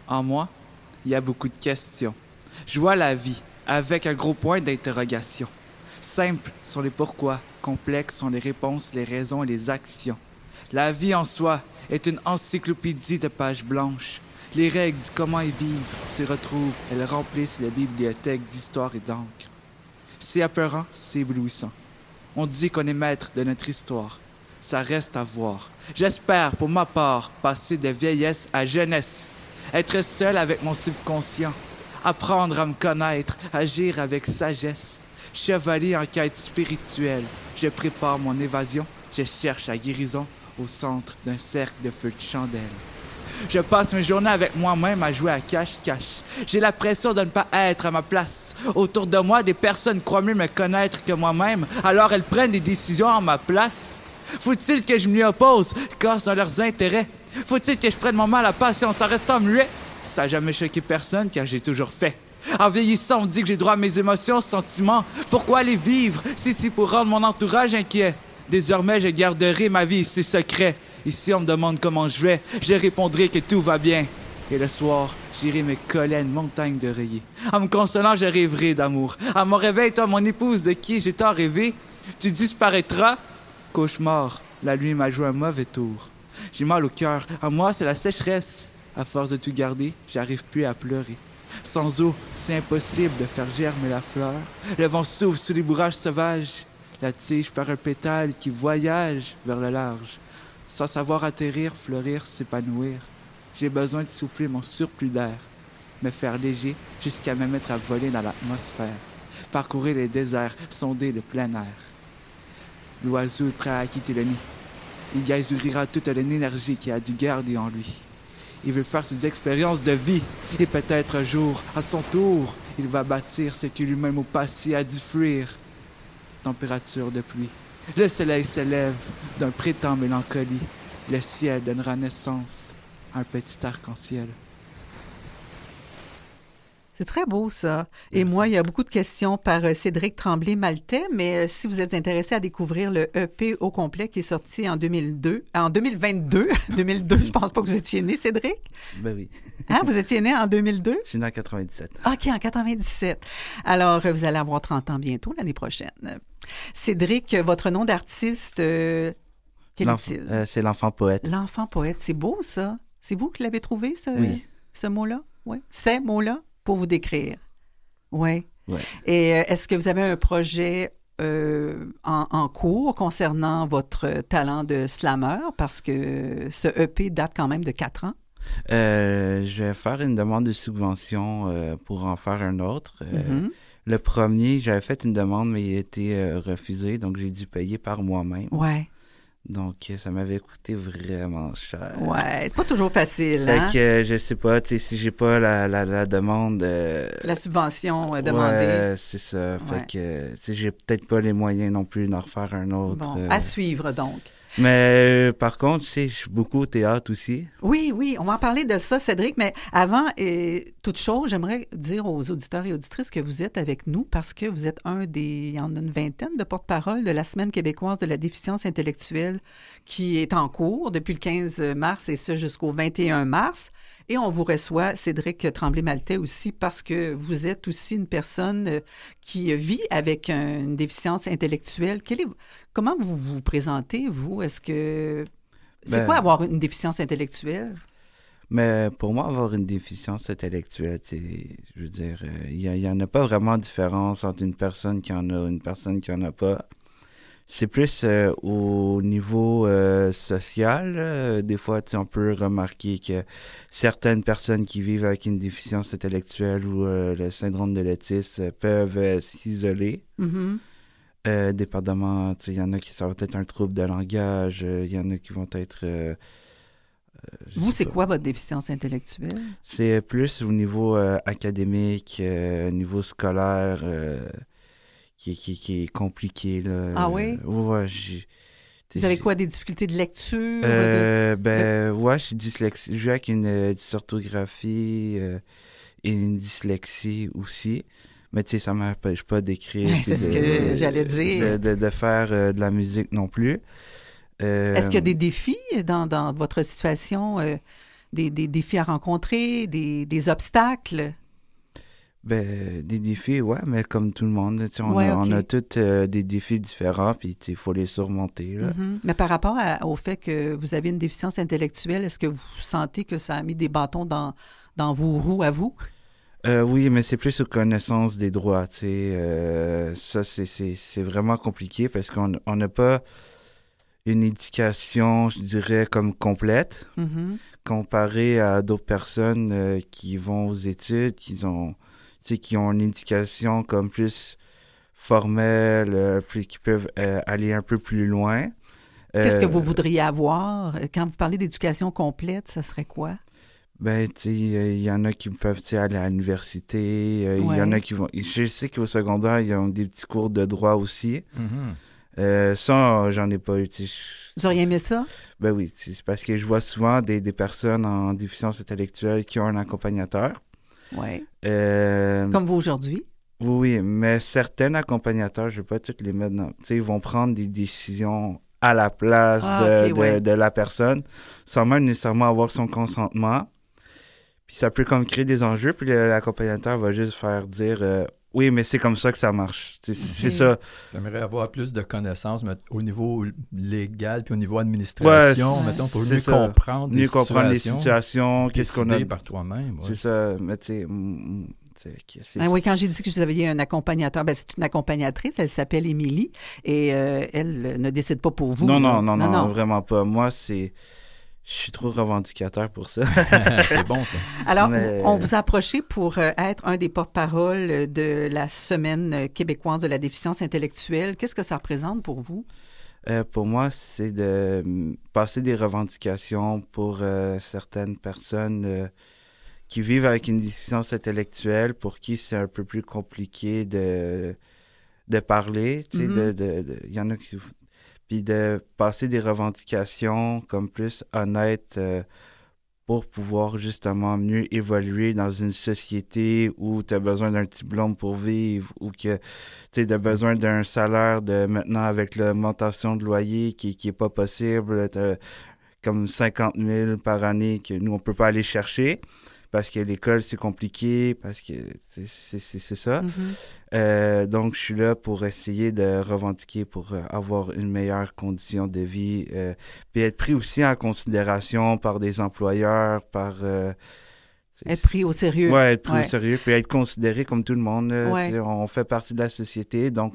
En moi, il y a beaucoup de questions. Je vois la vie avec un gros point d'interrogation. Simple sont les pourquoi, complexes sont les réponses, les raisons et les actions. La vie en soi est une encyclopédie de pages blanches. Les règles du comment y vivre s'y retrouvent, elles remplissent la bibliothèque d'histoire et d'encre. C'est apeurant, c'est éblouissant. On dit qu'on est maître de notre histoire. Ça reste à voir. J'espère, pour ma part, passer de vieillesse à jeunesse. Être seul avec mon subconscient. Apprendre à me connaître, agir avec sagesse. Chevalier en quête spirituelle. Je prépare mon évasion. Je cherche la guérison au centre d'un cercle de feux de chandelle. Je passe mes journées avec moi-même à jouer à cache-cache. J'ai la pression de ne pas être à ma place. Autour de moi, des personnes croient mieux me connaître que moi-même, alors elles prennent des décisions en ma place. Faut-il que je m'y oppose, car c'est dans leurs intérêts? Faut-il que je prenne mon mal à patience en restant muet? Ça n'a jamais choqué personne, car j'ai toujours fait. En vieillissant, on dit que j'ai droit à mes émotions, sentiments. Pourquoi les vivre, si c'est pour rendre mon entourage inquiet? Désormais, je garderai ma vie, ses secrets. Ici, on me demande comment je vais. Je répondrai que tout va bien. Et le soir, j'irai me coller à une montagne d'oreillers. En me consolant, je rêverai d'amour. À mon réveil, toi, mon épouse, de qui j'ai tant rêvé, tu disparaîtras. Cauchemar, la nuit m'a joué un mauvais tour. J'ai mal au cœur. À moi, c'est la sécheresse. À force de tout garder, j'arrive plus à pleurer. Sans eau, c'est impossible de faire germer la fleur. Le vent souffle sous les bourrages sauvages. La tige par un pétale qui voyage vers le large. Sans savoir atterrir, fleurir, s'épanouir. J'ai besoin de souffler mon surplus d'air, me faire léger jusqu'à me mettre à voler dans l'atmosphère, parcourir les déserts, sonder le plein air. L'oiseau est prêt à quitter le nid. Il gazouillera toute l'énergie qu'il a dû garder en lui. Il veut faire ses expériences de vie, et peut-être un jour, à son tour, il va bâtir ce que lui-même au passé a dû fuir. Température de pluie. Le soleil se lève d'un printemps mélancolie. Le ciel donnera naissance à un petit arc-en-ciel. C'est très beau, ça. Et Merci. moi, il y a beaucoup de questions par Cédric Tremblay-Maltais, mais si vous êtes intéressé à découvrir le EP au complet qui est sorti en 2022, 2002, je pense pas que vous étiez né, Cédric? Ben oui. Hein, vous étiez né en 2002? Je suis né en 97. OK, en 97. Alors, vous allez avoir 30 ans bientôt, l'année prochaine. Cédric, votre nom d'artiste, quel est-il? C'est l'enfant poète. L'enfant poète, c'est beau, ça. C'est vous qui l'avez trouvé, Oui. ce mot-là? Oui. Ces mots-là? Pour vous décrire. Oui. Ouais. Et est-ce que vous avez un projet en cours concernant votre talent de slammer? Parce que ce EP date quand même de 4 ans. Je vais faire une demande de subvention pour en faire un autre. Le premier, j'avais fait une demande, mais il a été refusé, donc j'ai dû payer par moi-même. Oui. Donc, ça m'avait coûté vraiment cher. Ouais, c'est pas toujours facile, Fait hein? que, je sais pas, tu sais, si j'ai pas la demande... La subvention demandée. Ouais, c'est ça. Fait que, tu sais, j'ai peut-être pas les moyens non plus d'en refaire un autre. Bon, à suivre, donc. Mais par contre, tu sais, je suis beaucoup au théâtre aussi. Oui, on va en parler de ça, Cédric, mais avant toute chose, j'aimerais dire aux auditeurs et auditrices que vous êtes avec nous parce que vous êtes il y en a une vingtaine de porte-parole de la Semaine québécoise de la déficience intellectuelle qui est en cours depuis le 15 mars et ce jusqu'au 21 mars. Et on vous reçoit, Cédric Tremblay-Maltais aussi, parce que vous êtes aussi une personne qui vit avec une déficience intellectuelle. Comment vous vous présentez, vous? C'est quoi avoir une déficience intellectuelle? Mais pour moi, avoir une déficience intellectuelle, je veux dire, il y en a pas vraiment de différence entre une personne qui en a et une personne qui en a pas. C'est plus au niveau social. Des fois, on peut remarquer que certaines personnes qui vivent avec une déficience intellectuelle ou le syndrome de l'autisme peuvent s'isoler. Mm-hmm. Dépendamment, il y en a qui ça va être un trouble de langage, il y en a qui vont être... Vous, c'est quoi votre déficience intellectuelle? C'est plus au niveau académique, au niveau scolaire... Qui est compliqué, là. Ah oui? Ouais, vous avez quoi, des difficultés de lecture? Ouais, je suis dyslexique. Je vis avec une dysorthographie et une dyslexie aussi. Mais tu sais, ça ne m'empêche pas d'écrire. C'est ce que j'allais dire. De faire de la musique non plus. Est-ce qu'il y a des défis dans votre situation des défis à rencontrer, des obstacles? Ben, des défis, ouais, mais comme tout le monde, tu sais, on Ouais, on a OK. tous des défis différents, puis il faut les surmonter, là. Mhm. Mais par rapport au fait que vous avez une déficience intellectuelle, est-ce que vous sentez que ça a mis des bâtons dans vos roues à vous? Oui, mais c'est plus aux connaissances des droits, tu sais. Ça, c'est vraiment compliqué parce qu'on n'a pas une éducation, je dirais, comme complète, Mhm. comparé à d'autres personnes qui vont aux études, tu sais, qui ont une éducation comme plus formelle, puis qui peuvent aller un peu plus loin. Qu'est-ce que vous Euh, voudriez avoir? Quand vous parlez d'éducation complète, ça serait quoi? Ben, tu sais, il y en a qui peuvent, tu sais, aller à l'université. Il y en a Ouais. qui vont... Je sais qu'au secondaire, ils ont des petits cours de droit aussi. Mhm. Ça, j'en ai pas eu. Tu sais, Vous auriez aimé ça? Ben oui, tu sais, c'est parce que je vois souvent des personnes en déficience intellectuelle qui ont un accompagnateur. Oui. Euh, Comme vous aujourd'hui? oui, oui, mais certains accompagnateurs, je ne vais pas toutes les mettre dans... Tu sais, ils vont prendre des décisions à la place Ah, OK, ouais. de la personne, sans même nécessairement avoir son consentement. Puis ça peut comme créer des enjeux, puis l'accompagnateur va juste faire dire oui, mais c'est comme ça que ça marche. C'est OK. ça. J'aimerais avoir plus de connaissances mais au niveau légal puis au niveau Ouais, administration, mettons, pour c'est mieux ça. comprendre Mieux les comprendre les situations, situations, qu'est-ce qu'on a. décider par toi-même. Ouais. C'est ça. Mais tu sais, Ah oui, quand j'ai dit que vous aviez un accompagnateur, ben c'est une accompagnatrice, elle s'appelle Émilie, et elle ne décide pas pour vous. non, là. non, vraiment pas. Moi, c'est. Je suis trop revendicateur pour ça. C'est bon, ça. Alors, Mais- on vous a approché pour être un des porte-parole de la Semaine québécoise de la déficience intellectuelle. Qu'est-ce que ça représente pour vous? Pour moi, c'est de passer des revendications pour certaines personnes qui vivent avec une déficience intellectuelle, pour qui c'est un peu plus compliqué de parler. Tu sais, Mhm. il y en a qui... Puis de passer des revendications comme plus honnêtes pour pouvoir justement mieux évoluer dans une société où tu as besoin d'un diplôme pour vivre, ou que tu as besoin d'un salaire de maintenant avec l'augmentation de loyer qui est pas possible, t'as comme 50 000 par année que nous, on peut pas aller chercher parce que l'école, c'est compliqué, parce que c'est ça. Mhm. Donc, je suis là pour essayer de revendiquer pour avoir une meilleure condition de vie, puis être pris aussi en considération par des employeurs, Être pris au sérieux. Ouais, être pris Ouais. au sérieux, puis être considéré comme tout le monde. Ouais. Tu sais, on fait partie de la société, donc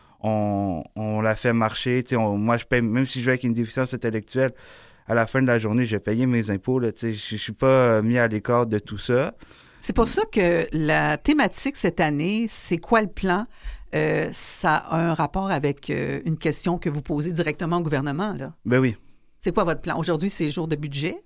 on la fait marcher. Tu sais, moi, je paye, même si je vais avec une déficience intellectuelle, à la fin de la journée, je vais payer mes impôts. Là, tu sais, je suis pas mis à l'écart de tout ça. C'est pour ça que la thématique cette année, c'est quoi le plan? Ça a un rapport avec une question que vous posez directement au gouvernement, là. Ben oui. C'est quoi votre plan? Aujourd'hui, c'est jour de budget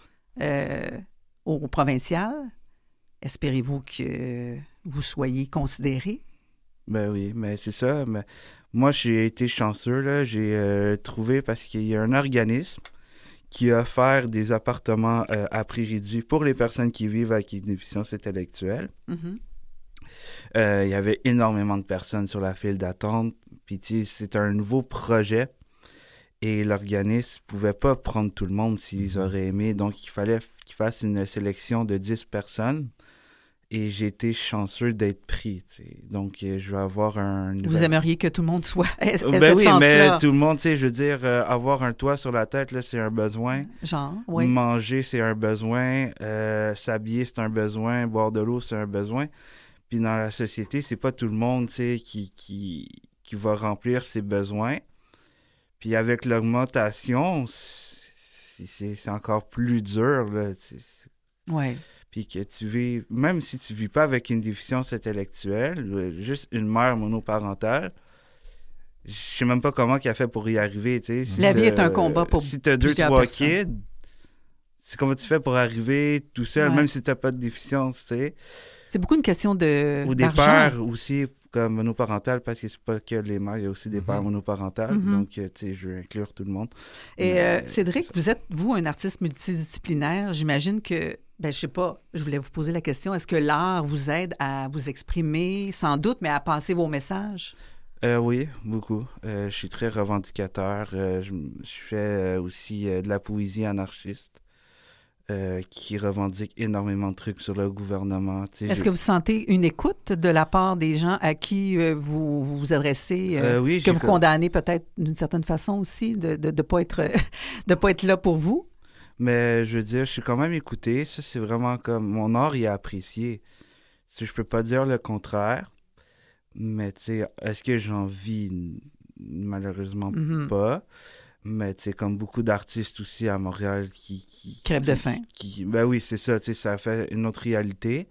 au provincial. Espérez-vous que vous soyez considéré? Ben oui, mais c'est ça. Mais moi, j'ai été chanceux, là. J'ai trouvé, parce qu'il y a un organisme qui a offert des appartements à prix réduit pour les personnes qui vivent avec une déficience intellectuelle. Mhm. Il y avait énormément de personnes sur la file d'attente. Puis, tu sais, c'est un nouveau projet et l'organisme ne pouvait pas prendre tout le monde s'ils auraient aimé. Donc, il fallait qu'ils fassent une sélection de 10 personnes. Et j'ai été chanceux d'être pris. Tu sais. Donc, je vais avoir un... Vous aimeriez que tout le monde soit ait Ben cette oui, chance-là? mais tout le monde, tu sais, je veux dire, avoir un toit sur la tête, là, c'est un besoin. Genre, oui. Manger, c'est un besoin. S'habiller, c'est un besoin. Boire de l'eau, c'est un besoin. Puis dans la société, c'est pas tout le monde, tu sais, qui va remplir ses besoins. Puis avec l'augmentation, c'est encore plus dur, là. Oui. Puis que tu vis, même si tu vis pas avec une déficience intellectuelle, juste une mère monoparentale, je sais même pas comment qu'elle fait pour y arriver, tu sais. Si La vie est un combat pour si t'as plusieurs 2-3 personnes. kids, c'est comment tu fais pour arriver tout seul, Ouais. même si t'as pas de déficience, tu sais. C'est beaucoup une question Ou des d'argent. pères aussi, comme monoparentales, parce que c'est pas que les mères, il y a aussi des pères monoparentales. Mhm. Donc, tu sais, je veux inclure tout le monde. Et Mais, Cédric, c'est ça. vous êtes, vous, un artiste multidisciplinaire. J'imagine que, ben, je sais pas, je voulais vous poser la question, est-ce que l'art vous aide à vous exprimer, sans doute, mais à passer vos messages? Oui, beaucoup. Je suis très revendicateur. Je fais aussi de la poésie anarchiste. qui revendiquent énormément de trucs sur le gouvernement. Est-ce que vous sentez une écoute de la part des gens à qui vous vous adressez, oui, que vous condamnez peut-être d'une certaine façon aussi, de ne pas être là pour vous? Mais je veux dire, je suis quand même écouté. Ça, c'est vraiment comme... Mon art, il est apprécié. Je peux pas dire le contraire. Mais tu sais, est-ce que j'en vis? Malheureusement pas. Mais tu sais, comme beaucoup d'artistes aussi à Montréal qui crèvent de faim. Ben oui, c'est ça, tu sais, ça fait une autre réalité.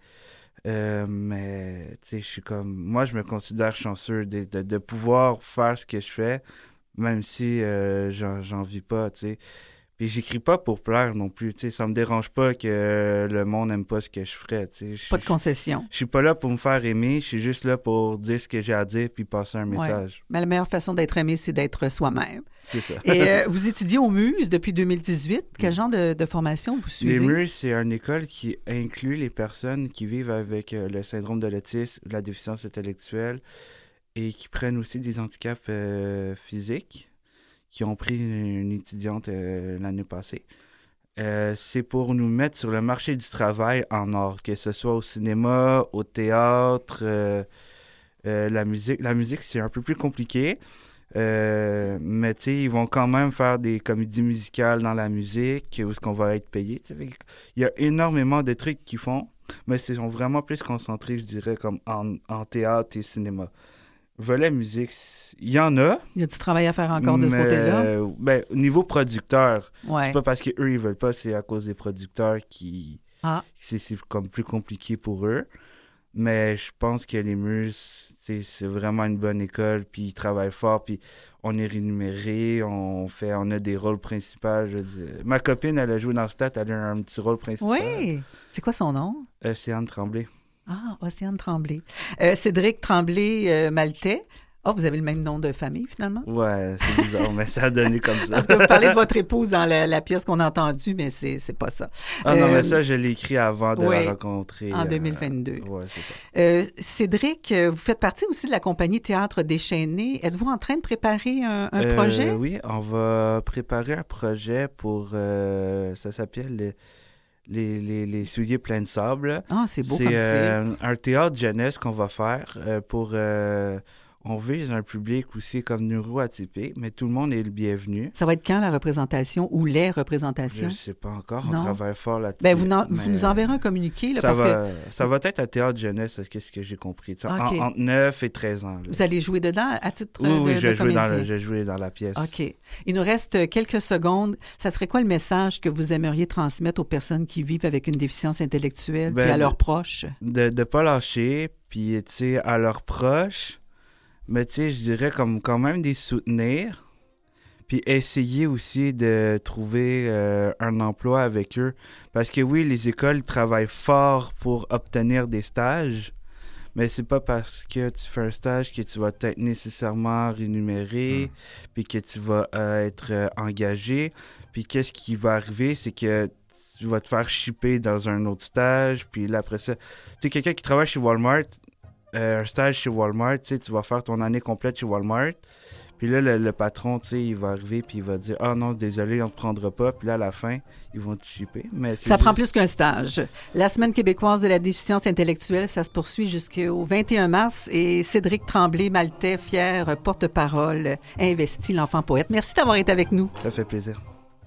Mais tu sais, je suis comme... Moi, je me considère chanceux de pouvoir faire ce que je fais, même si j'en vis pas, tu sais. Puis j'écris pas pour plaire non plus, tu sais, ça me dérange pas que le monde aime pas ce que je ferais, tu sais. Pas de concession. Je suis pas là pour me faire aimer, je suis juste là pour dire ce que j'ai à dire puis passer un message. Mais la meilleure façon d'être aimé, c'est d'être soi-même. C'est ça. Et vous étudiez au Muses depuis 2018. Quel genre de formation vous suivez? Les Muses, c'est une école qui inclut les personnes qui vivent avec le syndrome de l'autisme, la déficience intellectuelle et qui prennent aussi des handicaps physiques, qui ont pris une étudiante l'année passée. C'est pour nous mettre sur le marché du travail en art, que ce soit au cinéma, au théâtre, la musique. La musique, c'est un peu plus compliqué, mais tu sais, ils vont quand même faire des comédies musicales dans la musique, où est-ce qu'on va être payé. Il y a énormément de trucs qu'ils font, mais ils sont vraiment plus concentrés, je dirais, comme en théâtre et cinéma. Volet musique, il y en a. Il y a du travail à faire encore de ce côté-là? Ben, au niveau producteur, c'est pas parce qu'eux, ils veulent pas, c'est à cause des producteurs qui... C'est comme plus compliqué pour eux. Mais je pense que les Muses, c'est vraiment une bonne école, puis ils travaillent fort, puis on est rémunérés, on a des rôles principaux. Je veux dire. Ma copine, elle a joué dans Stat, elle a un petit rôle principal. Oui! C'est quoi son nom? C'est Anne Tremblay. Ah, Océane Tremblay. Cédric Tremblay-Maltais. Ah, vous avez le même nom de famille, finalement? Ouais, c'est bizarre, mais ça a donné comme ça. Parce que vous parlez de votre épouse dans la pièce qu'on a entendue, mais c'est pas ça. Ah non, mais ça, je l'ai écrit avant de la rencontrer. En 2022. Oui, c'est ça. Cédric, vous faites partie aussi de la compagnie Théâtre Déchaîné. Êtes-vous en train de préparer un projet? Oui, on va préparer un projet pour... ça s'appelle... Les souliers pleins de sable. Ah, c'est beau comme c'est un théâtre jeunesse qu'on va faire pour... on vise un public aussi comme neuroatypique, mais tout le monde est le bienvenu. Ça va être quand la représentation ou les représentations? Je ne sais pas encore, on travaille fort là-dessus. Ben, vous nous enverrez un communiqué. Là, ça va être un théâtre jeunesse, ce que j'ai compris. Okay. Entre 9 et 13 ans. Là. Vous allez jouer dedans à titre de comédien? Je joué dans la pièce. OK. Il nous reste quelques secondes. Ça serait quoi le message que vous aimeriez transmettre aux personnes qui vivent avec une déficience intellectuelle puis à leurs proches? De ne pas lâcher, puis à leurs proches... Mais tu sais, je dirais comme quand même des soutenir, puis essayer aussi de trouver un emploi avec eux. Parce que oui, les écoles travaillent fort pour obtenir des stages, mais c'est pas parce que tu fais un stage que tu vas être nécessairement rémunéré, puis que tu vas être engagé. Puis qu'est-ce qui va arriver, c'est que tu vas te faire shipper dans un autre stage, puis là après ça... Tu sais, quelqu'un qui travaille chez Walmart... un stage chez Walmart, tu vas faire ton année complète chez Walmart. Puis là, le patron, il va arriver puis il va dire « Ah non, désolé, on ne te prendra pas. » Puis là, à la fin, ils vont te chipper. Mais ça prend plus qu'un stage. La Semaine québécoise de la déficience intellectuelle, ça se poursuit jusqu'au 21 mars. Et Cédric Tremblay-Maltais, fier porte-parole, investi l'enfant poète. Merci d'avoir été avec nous. Ça fait plaisir.